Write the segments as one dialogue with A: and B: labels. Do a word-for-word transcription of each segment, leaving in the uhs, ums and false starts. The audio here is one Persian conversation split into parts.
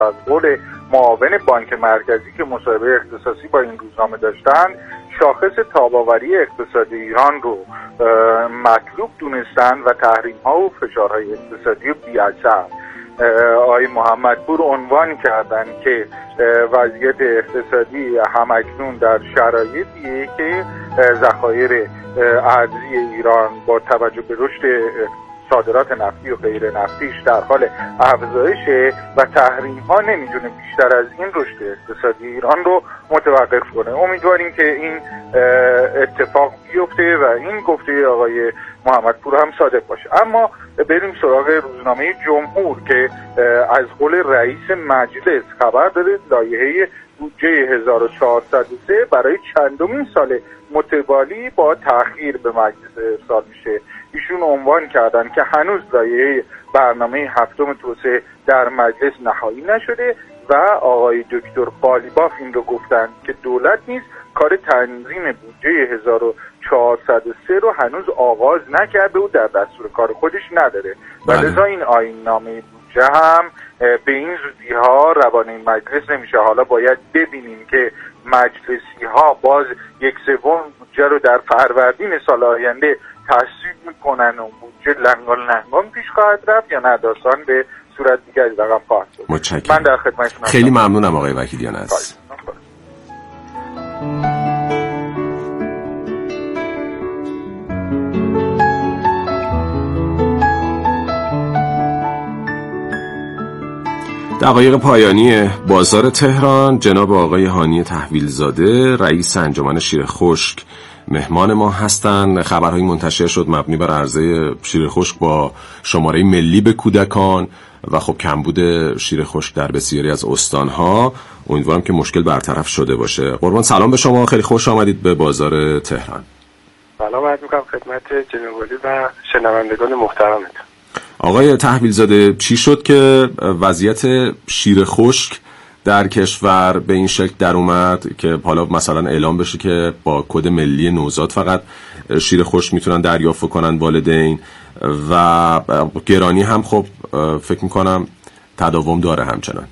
A: از قول معاون بانک مرکزی که مصاحبه اختصاصی با این روزنامه داشتن، شاخص تاب‌آوری اقتصادی ایران رو مطلوب دونستن و تحریم‌ها و فشارهای اقتصادی رو بی‌اثر. آقای محمدپور عنوان کردن که وضعیت اقتصادی همکنون در شرایطیه که ذخایر ارزی ایران با توجه به رشد صادرات نفتی و غیر نفتیش در حال افزایشه و تحریم ها نمیتونه بیشتر از این رشد اقتصادی ایران رو متوقف کنه. امیدواریم که این اتفاق بیفته و این گفته آقای محمدپور هم صادق باشه. اما بریم سراغ روزنامه جمهور که از قول رئیس مجلس خبر داره لایحه بودجه هزار و چهارصد و سه برای چندمین سال متوالی با تأخیر به مجلس ارسال میشه. ایشون عنوان کردن که هنوز لایحه برنامه هفتم توسعه در مجلس نهایی نشده و آقای دکتر قالیباف این رو گفتن که دولت نیز کار تنظیم بودجه هزار و چهارصد و سه رو هنوز آغاز نکرده و در دستور کار خودش نداره و لذا این آیین نامه بودجه هم به این زودی ها روان این مجلس نمیشه. حالا باید ببینیم که مجلسی ها باز یک سوم بودجه رو در فروردین سال آینده تصویب میکنن و بودجه لنگان لنگان پیش خواهد رفت یا نه داستان به صورت دیگری رقم خواهد شد.
B: متشکرم.
A: من در خدمتتونم.
B: خیلی ممنونم آقای وکیلیان عزیز. دقایق پایانی بازار تهران، جناب آقای هانی تحویلزاده رئیس انجمن شیر خشک مهمان ما هستند. خبرهایی منتشر شد مبنی بر عرضه شیر خشک با شماره ملی به کودکان و خب کمبود شیر خشک در بسیاری از استانها. امیدوارم که مشکل برطرف شده باشه. قربان سلام به شما، خیلی خوش آمدید به بازار تهران.
C: سلام عرض می‌کنم خدمت جناب عالی و شنوندگان محترمتون.
B: آقای تحویلزاده، چی شد که وضعیت شیر خشک در کشور به این شکل در اومد که حالا مثلا اعلام بشه که با کد ملی نوزاد فقط شیر خشک میتونن دریافت کنن والدین و گرانی هم خب فکر میکنم تداوم داره همچنان؟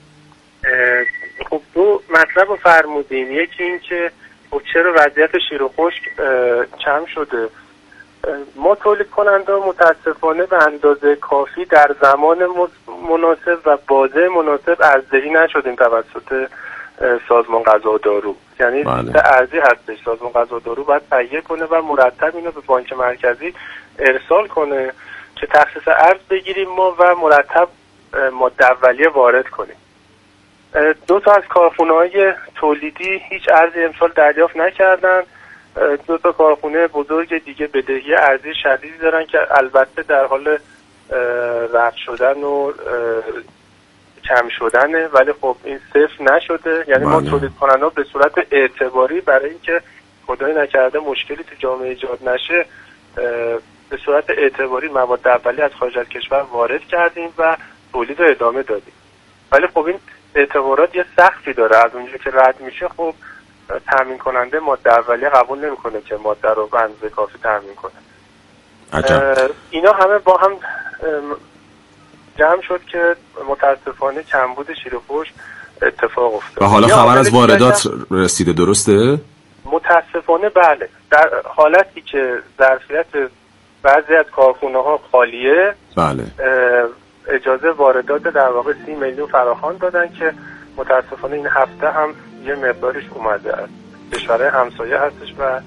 C: خب دو مطلب رو فرمودین. یکی این که خب چرا وضعیت شیر خشک کم شده. ما تولید کننده متاسفانه به اندازه کافی در زمان مناسب و بازه مناسب ارزدهی نشدیم توسط سازمان غذا و دارو. یعنی بله. ارزی هستش، سازمان غذا و دارو باید تهیه کنه و مرتب اینو به بانک مرکزی ارسال کنه که تخصیص ارز بگیریم ما و مرتب ماده اولیه وارد کنیم. دو تا از کارخونه‌های تولیدی هیچ ارزی امسال دریافت نکردن. دو تا کارخونه بزرگ دیگه بدهی ارزی شدیدی دارن که البته در حال رفع شدن و کم شدنه، ولی خب این صفر نشده. یعنی ما تولید کننده به صورت اعتباری برای اینکه خدای نکرده مشکلی تو جامعه ایجاد نشه به صورت اعتباری مواد اولیه از خارج از کشور وارد کردیم و تولید رو ادامه دادیم. ولی خب این اعتبارات یه سقفی داره، از اونجا که رد میشه خب تامین کننده ماده اولیه قبول نمیکنه که ماده رو به اندازه کافی تامین کنه. عجب. اینا همه با هم جمع شد که متاسفانه کمبود شیر خشک اتفاق افتاد.
B: و حالا خبر از واردات رسیده، درسته؟
C: متاسفانه بله. در حالتی که ظرفیت بعضی از کارخونه ها خالیه، بله، اجازه واردات در واقع سی میلیون فراخوان دادن که متاسفانه این هفته هم یه مقدارش اومده است. کشورهای همسایه هستش و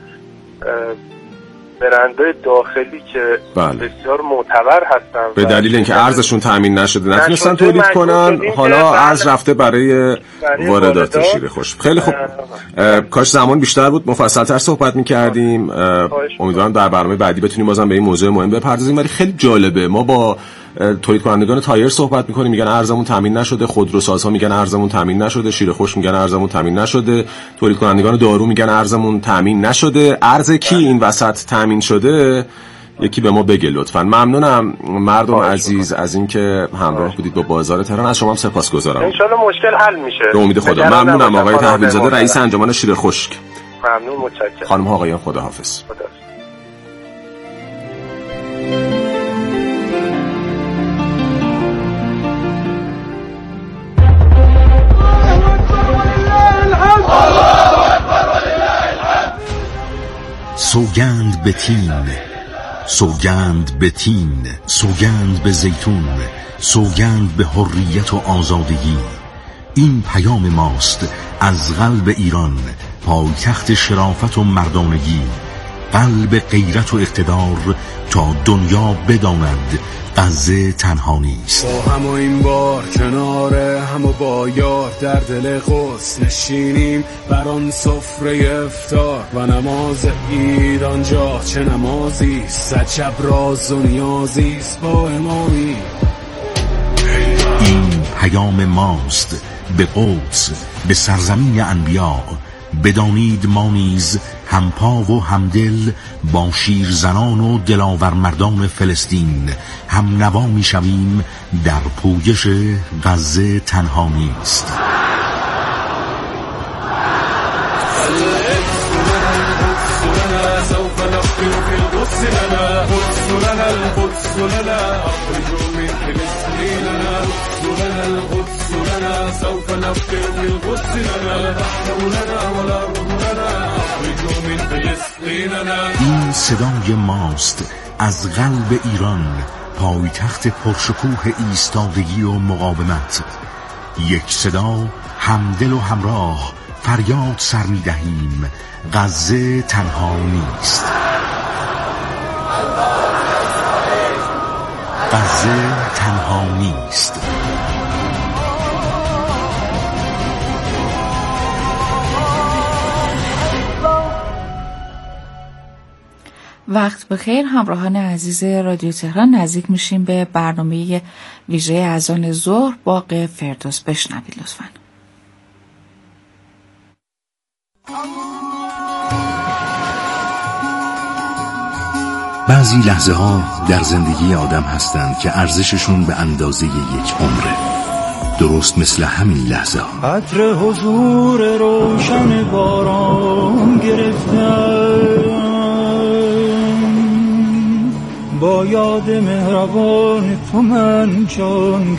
C: برندهای داخلی که بله. بسیار معتبر هستن
B: به دلیل اینکه ارزشون تامین نشده نتونستن تولید کنن، حالا ارز رفته برای واردات شیر خشک. خیلی خوب، کاش زمان بیشتر بود مفصل‌تر صحبت می‌کردیم. امیدوارم در برنامه بعدی بتونیم بازم به این موضوع مهم بپردازیم. ولی خیلی جالبه، ما با تولید کنندگان تایر صحبت میکنیم، میگن ارزمون تامین نشده، خودروسازها میگن ارزمون تامین نشده، شیر خشک میگن ارزمون تامین نشده، تولید کنندگان دارو میگن ارزمون تامین نشده. ارز کی این وسط تامین شده؟ یکی به ما بگه لطفاً. ممنونم مردم عزیز از اینکه همراه بودید با بازار تهران. از شما هم سپاسگزارم.
C: ان شاءالله مشکل حل میشه
B: به امید خدا. ممنونم آقای تحویلزاده رئیس انجمن شیر خشک.
C: ممنون، متشکرم.
B: خانم ها آقایان خداحافظ.
C: خدا.
D: سوگند به تین، سوگند به تین، سوگند به زیتون، سوگند به حریت و آزادگی. این پیام ماست از قلب ایران، پایتخت شرافت و مردانگی. قلب غیرت و اقتدار تا دنیا بداند غزه تنها نیست.
E: با هم و این بار کنار هم و با یار در دل قدس نشینیم بر آن سفره افطار و نماز عید آنجا چه نمازی صد شب راز و نیازیست با امامی.
D: این پیام ماست به قدس، به سرزمین انبیا. بدانید ما نیز همپا و همدل با شیرزنان و دلاور مردان فلسطین هم نوا می شویم در پویش غزه تنها نیست. این صدای ماست از قلب ایران، پایتخت پرشکوه ایستادگی و مقاومت. یک صدا، همدل و همراه، فریاد سر می دهیم غزه تنها نیست. غزه تنها نیست.
F: وقت بخیر همراهان عزیز رادیو تهران، نزدیک میشیم به برنامه ویژه اذان ظهر. باغ فردوس بشنوید لطفاً.
D: بعضی لحظه ها در زندگی آدم هستند که ارزششون به اندازه یک عمره. درست مثل همین لحظه ها.
G: عطر حضور روشن باران گرفتم، با یاد مهربان تو من جان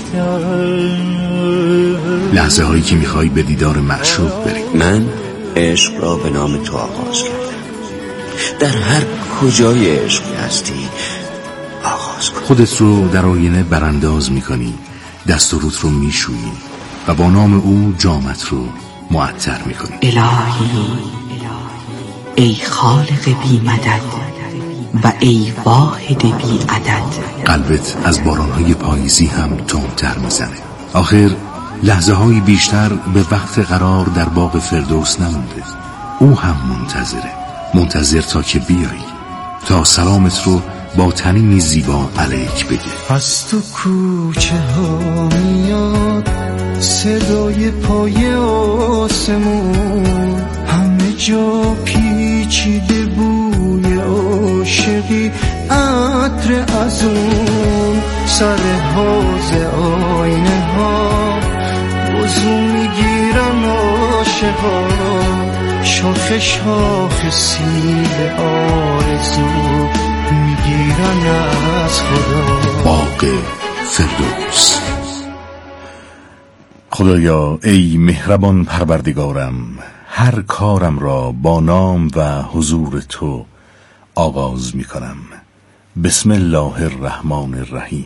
G: گرفتم.
D: لحظه هایی که میخوای به دیدار معشوق بری.
H: من عشق را به نام تو آغاز کردم. در هر کجای عشقی هستی آغاز کن.
D: خودت رو در آینه برانداز میکنی، دست و روت رو میشویی و با نام او جامت رو معطر میکنی.
I: الهی ای خالق بی مدد و ای واحد بی عدد.
D: قلبت از بارانهای پاییزی هم تندتر میزنه. آخر لحظه های بیشتر به وقت قرار در باغ فردوس نمونده. او هم منتظره، منتظر تا که بیایی، تا سلامت رو با تنینی زیبا علیک بگه.
G: از تو کوچه ها میاد صدای پای آسمون، همه جا پیچیده بوی عاشقی، عطر از اون سر حوض آینه ها وضو میگیرن عاشقا، شاخ شاخ سیب آرزو میگیرن از خدا.
D: باغ فردوس.
J: خدایا ای مهربان پروردگارم، هر کارم را با نام و حضور تو آغاز می کنم. بسم الله الرحمن الرحیم.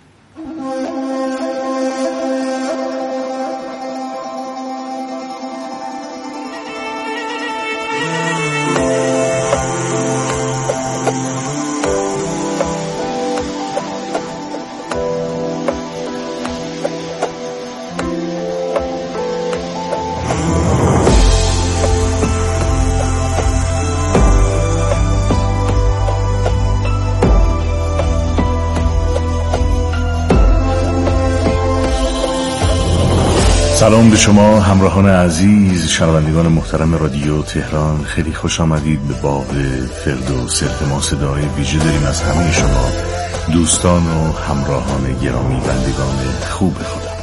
J: سلام به شما همراهان عزیز، شنوندگان محترم رادیو تهران. خیلی خوش آمدید به باغ فردوس. التماس صدای ویژه داریم از همه شما دوستان و همراهان گرامی، بندگان خوب خدا.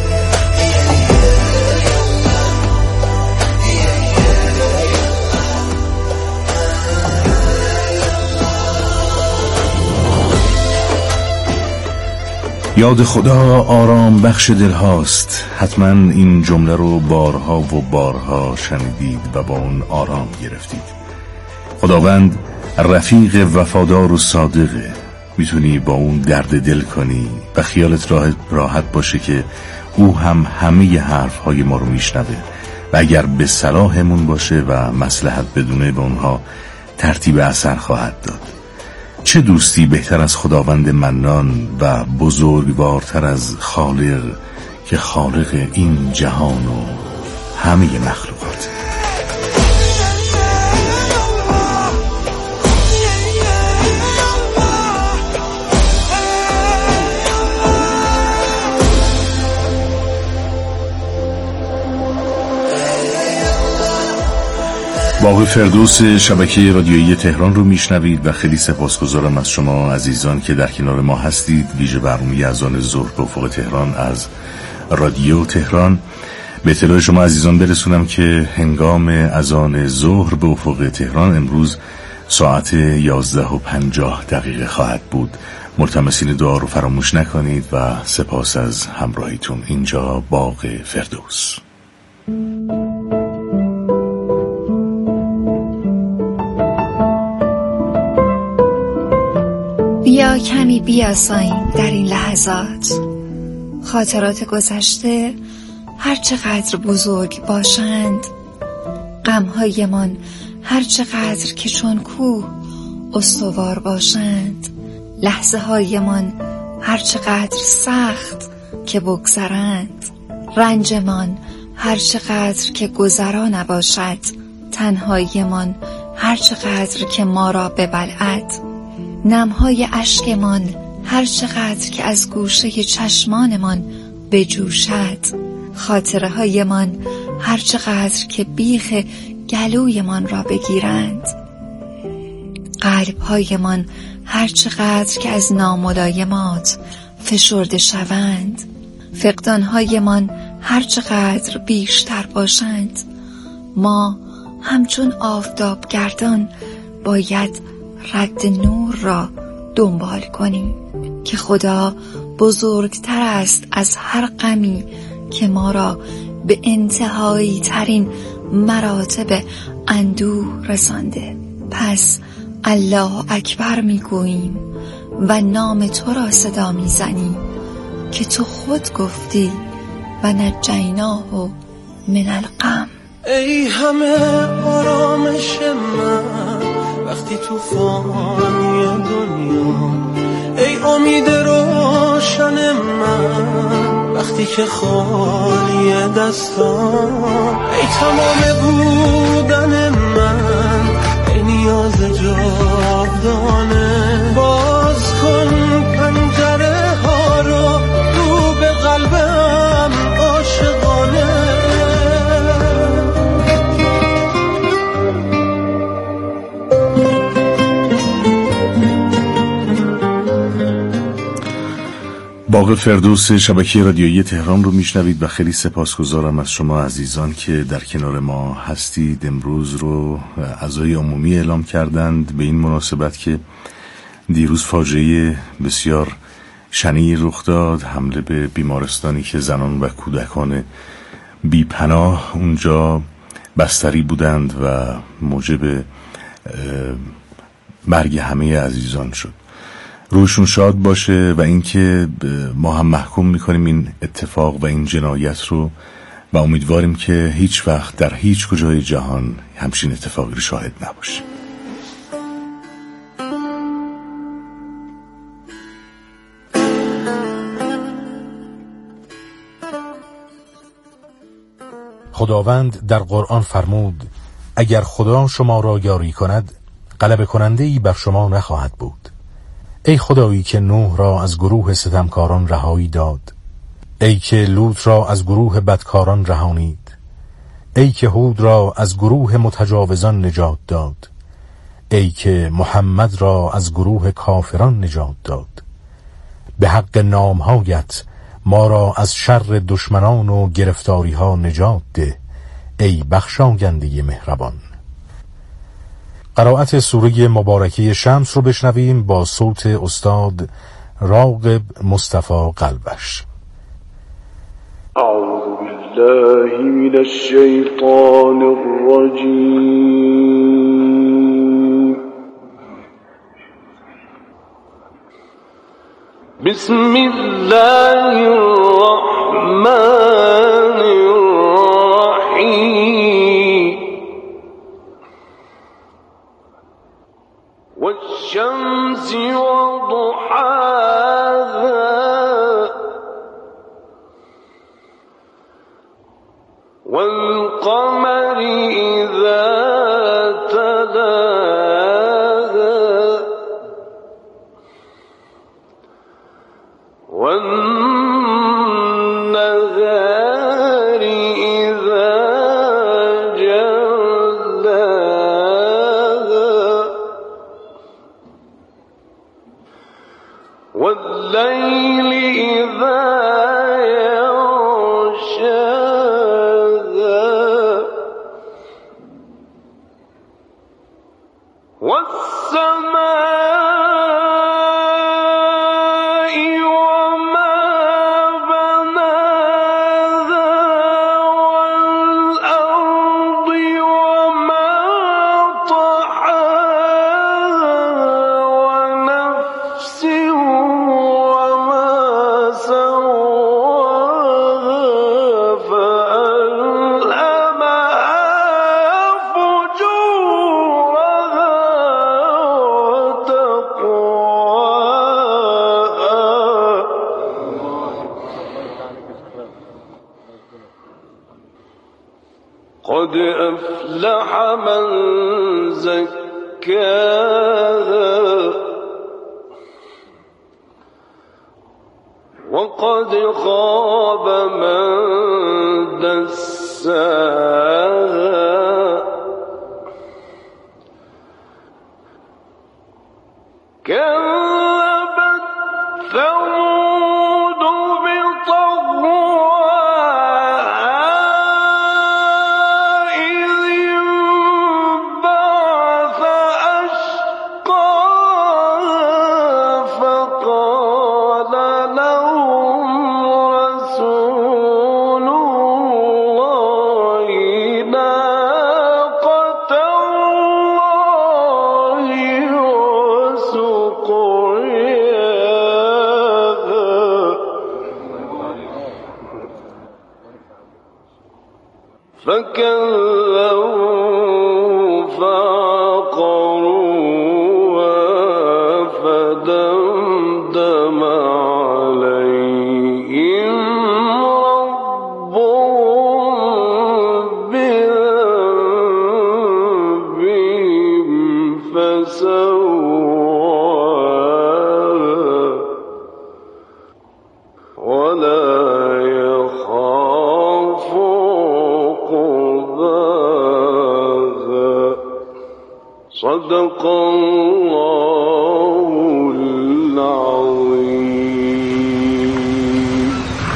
J: یاد خدا آرام بخش دل هاست. حتما این جمله رو بارها و بارها شنیدید و با اون آرام گرفتید. خداوند رفیق وفادار و صادقه، میتونی با اون درد دل کنی و خیالت راحت, راحت باشه که او هم همه حرفهای ما رو میشنوه و اگر به صلاحمون باشه و مصلحت بدونه به اونها ترتیب اثر خواهد داد. چه دوستی بهتر از خداوند منان و بزرگوارتر از خالق که خالق این جهان و همه مخلوقات. باغ فردوس شبکه رادیویی تهران رو میشنوید و خیلی سپاسگزارم از شما عزیزان که در کنار ما هستید. ویژه برنامه اذان ظهر به افق تهران از رادیو تهران. به اطلاع شما عزیزان برسونم که هنگام اذان ظهر به افق تهران امروز ساعت یازده و پنجاه دقیقه خواهد بود. ملتمسین دعا رو فراموش نکنید و سپاس از همراهیتون. اینجا باغ فردوس.
K: بیا کمی بیاساییم در این لحظات. خاطرات گذشته هر چقدر بزرگ باشند، غمهایمان هر چقدر که چون کوه استوار باشند، لحظه هایمان هر چقدر سخت که بگذرند، رنجمان هر چقدر که گذرا نباشد، تنهاییمان هر چقدر که ما را ببلعد، نمهای اشکمان هر چقدر که از گوشه چشمانمان بجوشد، خاطره هایمان هر چقدر که بیخ گلویمان را بگیرند، قلب هایمان هر چقدر که از ناملایمات فشرده شوند، فقدان هایمان هر چقدر بیشتر باشند، ما همچون آفتاب گردان باید رد نور را دنبال کنیم که خدا بزرگتر است از هر غمی که ما را به انتهایی ترین مراتب اندوه رسانده. پس الله اکبر میگوییم و نام تو را صدا میزنیم که تو خود گفتی و نجیناه من الغم.
L: ای همه آرامش من وقتی توفانی دنیا، ای امید روشن من وقتی که خالی دستان، ای تمام بودن من، ای نیاز جاودانه، باز کن پنجره ها رو رو به قلبم عاشقانه.
J: باغ فردوس شبکه رادیویی تهران رو میشنوید و خیلی سپاسگزارم از شما عزیزان که در کنار ما هستید. امروز رو اعضای عمومی اعلام کردند به این مناسبت که دیروز فاجعه بسیار شنیعی رخ داد، حمله به بیمارستانی که زنان و کودکان بی‌پناه اونجا بستری بودند و موجب مرگ همه عزیزان شد. روشون شاد باشه و اینکه ما هم محکوم میکنیم این اتفاق و این جنایت رو و امیدواریم که هیچ وقت در هیچ کجای جهان همچین اتفاقی رو شاهد نباشیم.
D: خداوند در قرآن فرمود اگر خدا شما را یاری کند غلبه کننده‌ای بر شما نخواهد بود. ای خدایی که نوح را از گروه ستمکاران رهایی داد، ای که لوط را از گروه بدکاران رهانید، ای که هود را از گروه متجاوزان نجات داد، ای که محمد را از گروه کافران نجات داد. به حق نامهایت ما را از شر دشمنان و گرفتاری ها نجات ده، ای بخشاینده مهربان. قرائت سوره مبارکه شمس رو بشنویم با صوت استاد راغب مصطفی قلبش.
M: اعوذ بالله من الشیطان الرجیم.
L: بسم الله الرحمن الرحيم والشمس وضحاها والقمر إذا تلاها والنهار إذا جلاها والليل إذا يغشاها والسماء قد أفلح من زكاها وقد خاب من دساها كذبت ثمود بطغواها إذ انبعث أشقاها فقال لهم رسول الله ناقة الله وسقياها فكذبوا فعقروها فدمدم عليهم ربهم بذنبهم فسواها ولا يخاف عقباها صدق الله العظیم.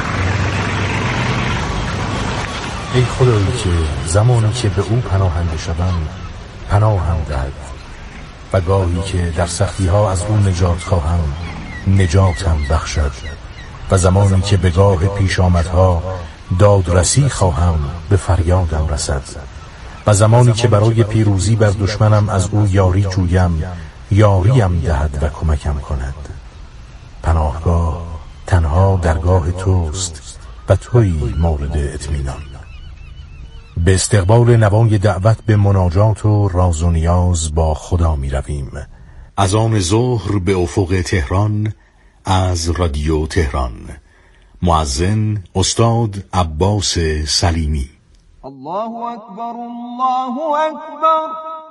J: ای خدایی که زمانی که به او پناهنده شوم پناهم دهد و گاهی که در سختی ها از او نجات خواهم نجاتم بخشد و زمانی که به گاه پیش آمدها دادرسی خواهم به فریادم رسد و زمانی که برای پیروزی بر دشمنم از او یاری جویم یاریم دهد و کمکم کند. پناهگاه تنها درگاه توست و تویی مورد اطمینان. به استقبال نوای دعوت به مناجات و راز و نیاز با خدا می رویم. از آن ظهر به افق تهران از رادیو تهران. مؤذن استاد عباس سلیمی.
M: الله اکبر الله اکبر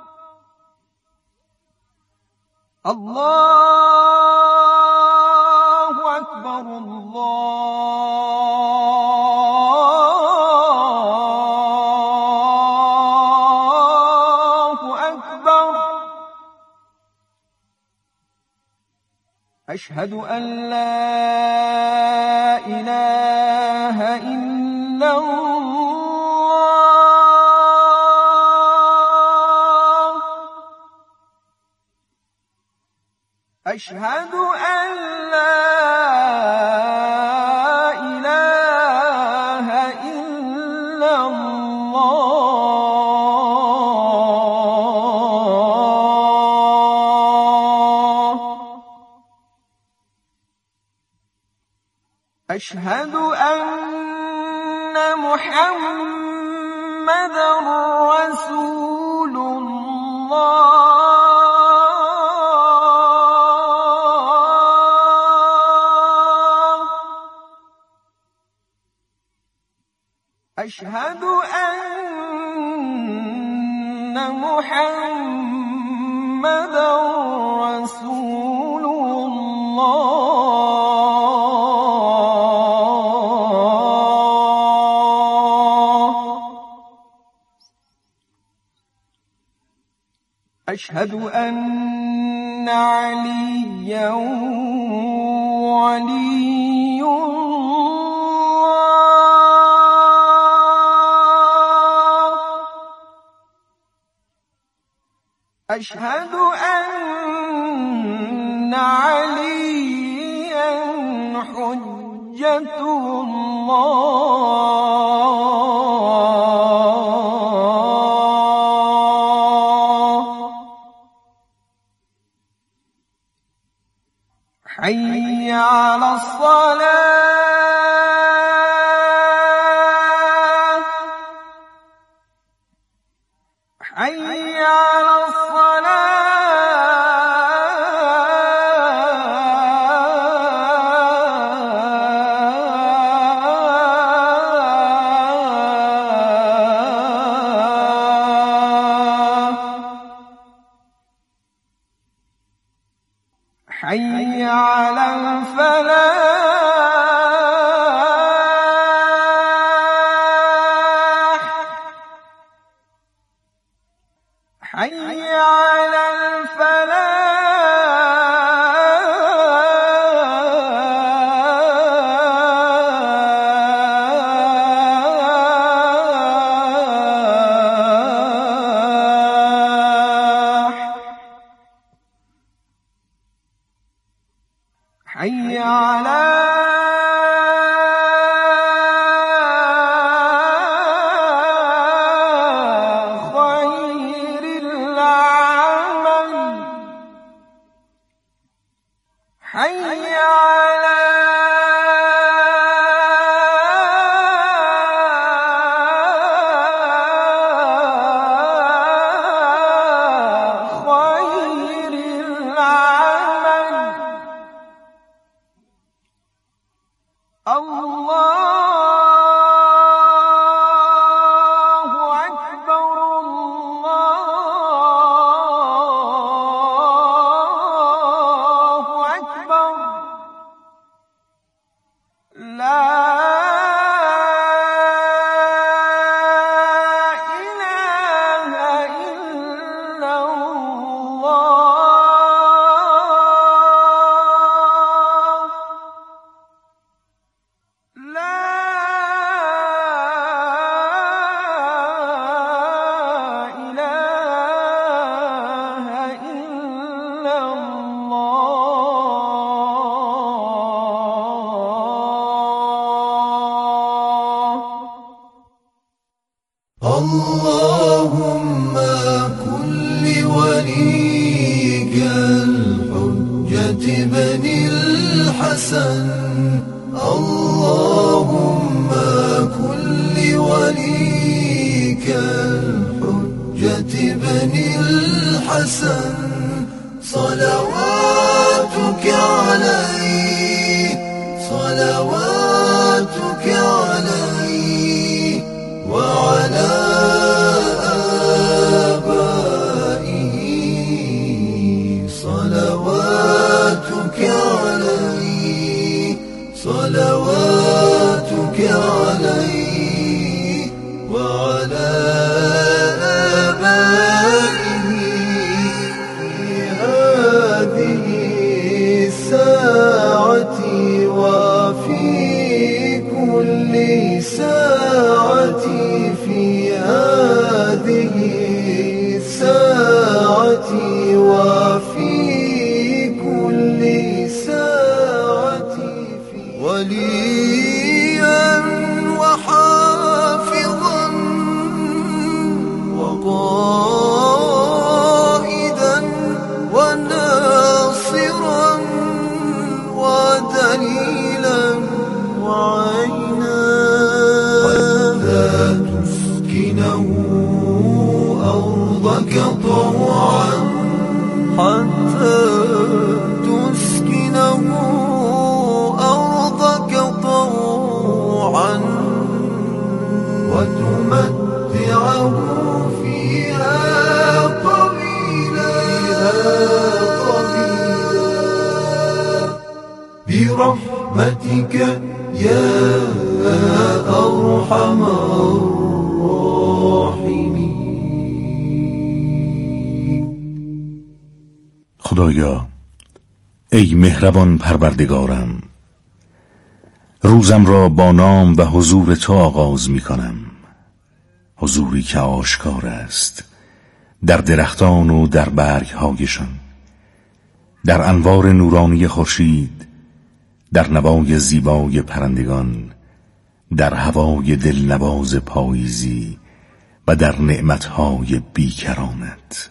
M: الله اکبر الله اکبر اشهد ان لا اله الا الله اشهد ان لا اله الا الله أشهد أن محمد رسول الله. أشهد أن محمد رسول الله. أشهد أن عليا ولي الله. أشهد أن عليا حجة الله. حي على الصلاة. حي على حي على الفلاح. حي على الفلاح. حي على خير العمل. حي على خير العمل. الله أكبر. الله أكبر. لا إله إلا الله. لا إله إلا الله.
G: اللهم كن لوليك الحجة بن الحسن. اللهم كن لوليك الحجة بن الحسن. صلواتك عليه صلواتك عليه وعلى آبائه. صلواتك عليه صلواتك عليه وعلى آبائه في هذه وتمتعه فيها طويلا برحمتك يا أرحم الراحمين.
J: خدایا ای مهربان پروردگارم، روزم را با نام و حضور تو آغاز می کنم، حضوری که آشکار است در درختان و در برگهایشان، در انوار نورانی خورشید، در نوای زیبای پرندگان، در هوای دلنواز پاییزی و در نعمتهای بیکرانت.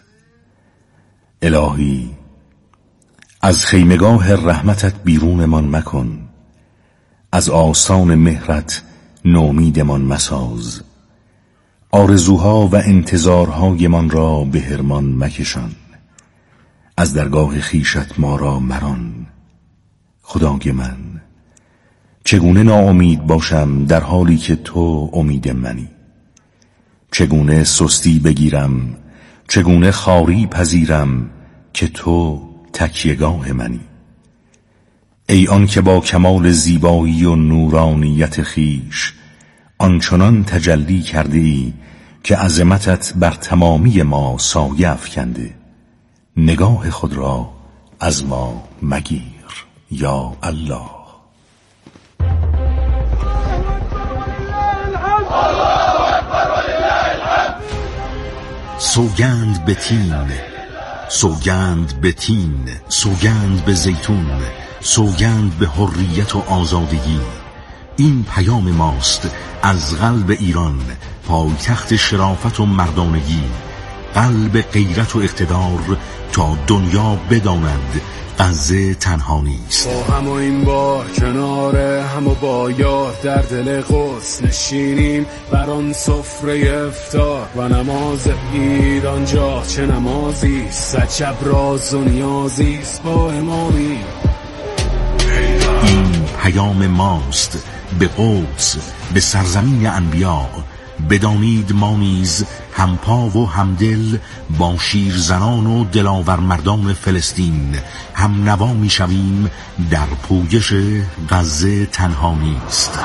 J: الهی از خیمگاه رحمتت بیرونمان مکن، از آستان مهرت نومیدمان مساز، آرزوها و انتظارهایمان را به حرمان مکشان، از درگاه خیشت ما را مران. خدای من، چگونه ناامید باشم در حالی که تو امید منی؟ چگونه سستی بگیرم، چگونه خواری پذیرم که تو تکیهگاه منی؟ ای آن که با کمال زیبایی و نورانیت خیش آنچنان تجلی کرده ای که عظمتت بر تمامی ما سایه افکنده، نگاه خود را از ما مگیر یا الله.
D: سوگند به تین، سوگند به تین، سوگند به زیتون، سوگند به حریت و آزادگی. این پیام ماست از قلب ایران، پایتخت شرافت و مردانگی، قلب غیرت و اقتدار، تا دنیا بداند غزه تنها نیست.
E: با هم و این بار کنار هم و با یار در دل قدس نشینیم بر آن سفره افطار و نماز عید آنجا چه نمازی عجب راز و نیازیست با امامی.
D: این پیام ماست به قدس، به سرزمین انبیا. بدانید ما نیز همپا و همدل با شیرزنان و دلاور مردان فلسطین هم نوا می شویم در پویش غزه تنها نیست.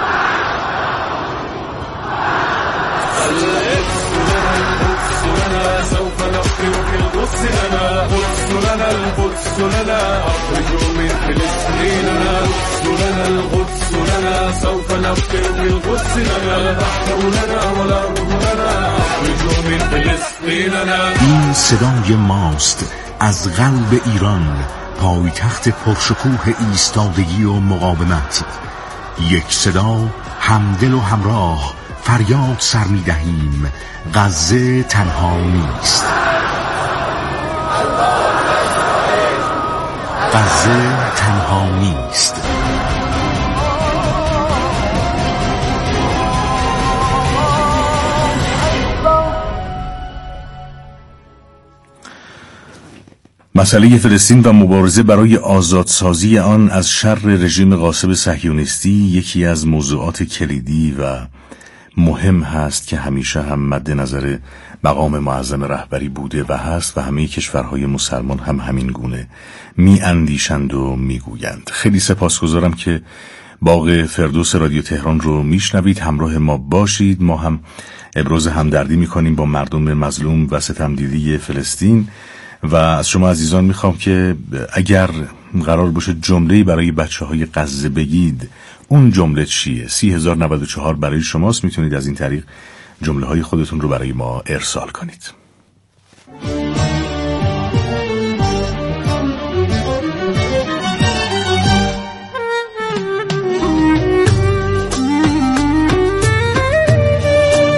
D: این صدای ماست از قلب ایران، پایتخت پرشکوه ایستادگی و مقاومت. یک صدا، همدل و همراه، فریاد سر می دهیم غزه تنها نیست. غزه تنها نیست.
J: مسئله فلسطین و مبارزه برای آزادسازی آن از شر رژیم غاصب صهیونیستی یکی از موضوعات کلیدی و مهم هست که همیشه هم مد نظر مقام معظم رهبری بوده و هست و همه کشورهای مسلمان هم همین گونه می اندیشند و می گویند. خیلی سپاسگزارم که باغ فردوس رادیو تهران رو میشنوید، همراه ما باشید. ما هم ابراز همدردی می کنیم با مردم مظلوم و ستمدیدی فلسطین و از شما عزیزان میخوام که اگر قرار باشه جمله‌ای برای بچه‌های غزه بگید، اون جمله چیه؟ سی هزار و نود و چهار برای شماست. میتونید از این طریق جمله‌های خودتون رو برای ما ارسال کنید.